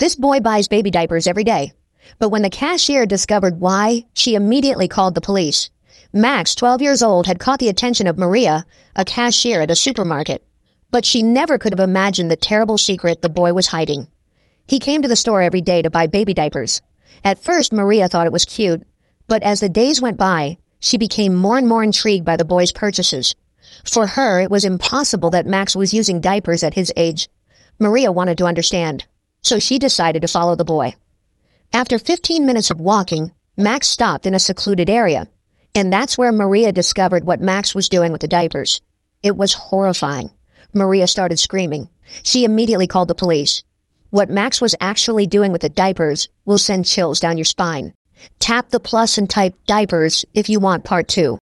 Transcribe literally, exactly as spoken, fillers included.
This boy buys baby diapers every day. But when the cashier discovered why, she immediately called the police. Max, twelve years old, had caught the attention of Maria, a cashier at a supermarket. But she never could have imagined the terrible secret the boy was hiding. He came to the store every day to buy baby diapers. At first, Maria thought it was cute, but as the days went by, she became more and more intrigued by the boy's purchases. For her, it was impossible that Max was using diapers at his age. Maria wanted to understand, so she decided to follow the boy. After fifteen minutes of walking, Max stopped in a secluded area, and that's where Maria discovered what Max was doing with the diapers. It was horrifying. Maria started screaming. She immediately called the police. What Max was actually doing with the diapers will send chills down your spine. Tap the plus and type diapers if you want part two.